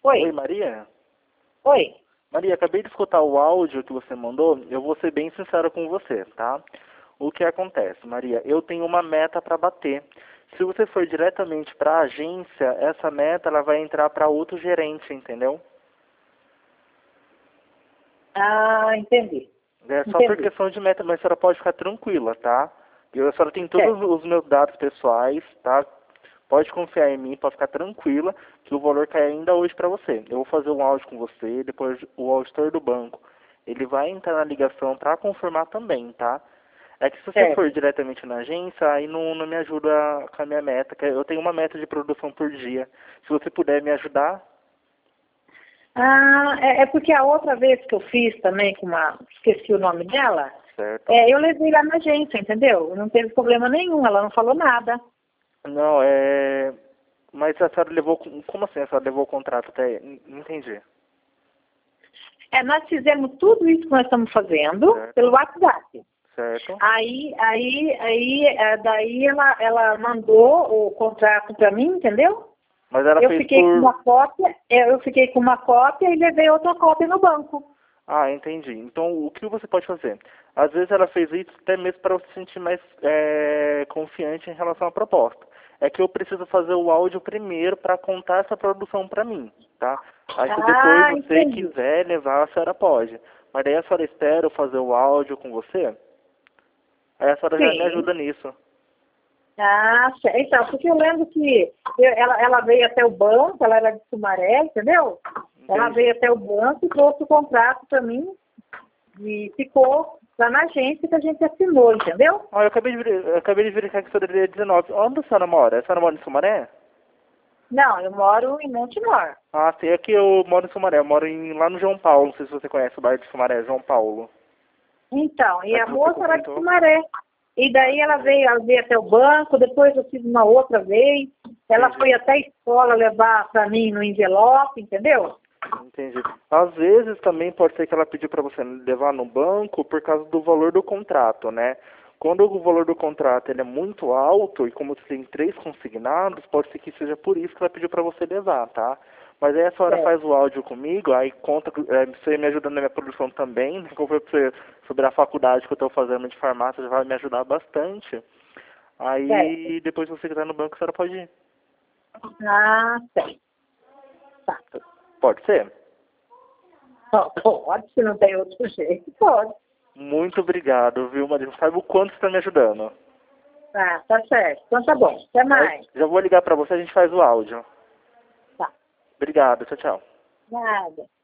Oi, Maria? Oi. Maria, acabei de escutar o áudio que você mandou. Eu vou ser bem sincero com você, tá? O que acontece, Maria? Eu tenho uma meta para bater. Se você for diretamente para a agência, essa meta ela vai entrar para outro gerente, entendeu? Ah, entendi. É só por Entendi. questão de meta, mas a senhora pode ficar tranquila, tá? A senhora tem todos Certo. os meus dados pessoais, tá? Pode confiar em mim, pode ficar tranquila que o valor cai ainda hoje para você. Eu vou fazer um áudio com você, depois o auditor do banco, ele vai entrar na ligação para confirmar também, tá? É que se você for Certo. diretamente na agência, aí não me ajuda com a minha meta, que eu tenho uma meta de produção por dia. Se você puder me ajudar, Ah, é porque a outra vez que eu fiz também com esqueci o nome dela, certo? eu levei lá na agência, entendeu? Não teve problema nenhum, ela não falou nada. Não, mas a senhora levou... Como assim a senhora levou o contrato até... Não entendi. Nós fizemos tudo isso que nós estamos fazendo Certo, pelo WhatsApp. certo. Daí ela mandou o contrato para mim, entendeu? Mas ela Eu fez fiquei com por... uma cópia, e levei outra cópia no banco. Ah, entendi. Então, o que você pode fazer? Às vezes ela fez isso até mesmo para você se sentir mais confiante em relação à proposta. É que eu preciso fazer o áudio primeiro para contar essa produção para mim, tá? Aí se depois Ah, você entendi. quiser levar, a senhora pode. Mas daí a senhora espera eu fazer o áudio com você, aí a senhora já me Sim. ajuda nisso. Ah, então, porque eu lembro que ela veio até o banco, ela era de Sumaré, entendeu? Ela Entendi. veio até o banco e trouxe o contrato para mim e ficou lá na agência que a gente assinou, entendeu? Ah, eu acabei de verificar que a senhora é 19. Onde a senhora mora? A senhora mora em Sumaré? Não, eu moro em Montemor. Ah, sim, aqui eu moro em Sumaré, eu moro lá no João Paulo, não sei se você conhece o bairro de Sumaré, João Paulo. Então, e É a que você moça era de comentou. Sumaré. E daí ela veio até o banco, depois eu fiz uma outra vez. Ela Entendi, foi até a escola levar para mim no envelope, entendeu? entendi. Às vezes também pode ser que ela pediu para você levar no banco por causa do valor do contrato, né? Quando o valor do contrato ele é muito alto e como você tem 3 consignados, pode ser que seja por isso que ela pediu para você levar, tá? Mas aí a senhora Certo. faz o áudio comigo, aí conta, você me ajuda na minha produção também, né? Como eu falei pra você sobre a faculdade que eu estou fazendo de farmácia, já vai me ajudar bastante. Certo. Aí depois se você quiser no banco, a senhora pode ir. Ah, certo. Tá. Pode ser? Pode, se não tem outro jeito, pode. Muito obrigado, viu, Maria? Não sabe o quanto você está me ajudando. Tá certo. Então tá bom. Até Aí, mais. já vou ligar para você, a gente faz o áudio. Tá. Obrigado, tchau, tchau. Nada.